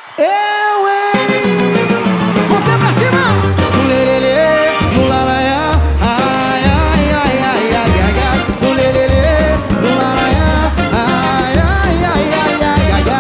Eu, hein? Você pra cima! No lerelê, no lalaiá, ai, ai, ai, ai, ai, ai, ai. No lerelê, no lalaiá, ai, ai, ai, ai, ai, ai,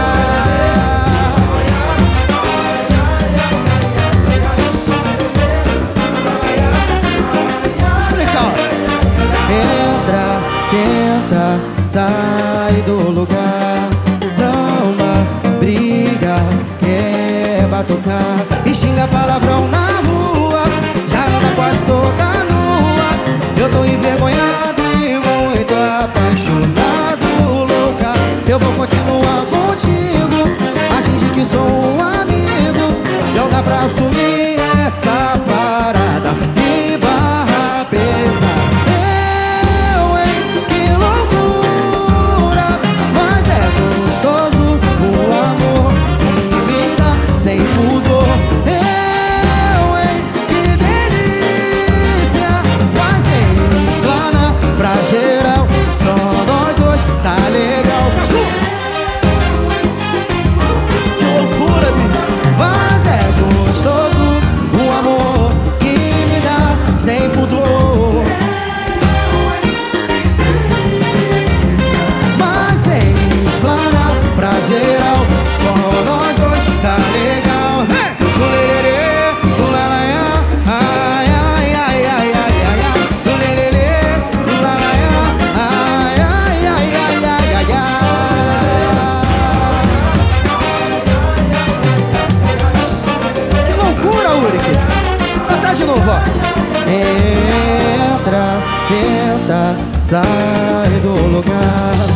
ai. Vou explicar, ó. Entra, senta, sai do lugar. Zama, briga, quer batucar e xinga palavrão na rua. Já anda quase toda nua. Eu tô envergonhado e muito apaixonado, louca. Eu vou continuar contigo, a gente que sou um amigo. Não dá pra assumir essa parada e barra pesada. Eu, hein, que loucura. Mas é gostoso o amor que me dá sem pudor. Eu, hein, que delícia. Mas sem explana pra geral, só nós dois, tá legal. Que loucura, bicho. Mas é gostoso o amor que me dá sem pudor. Mas sem explanar pra geral, só nós dois, tá legal. No lererê, no lalaiá, ai, ai, ai, ai, ai, ai, ai. No lererê, no lalaiá, ai, ai, ai, ai, ai, ai, ai. Que loucura, Uric! Cantar de novo, ó. Entra, senta, sai do lugar.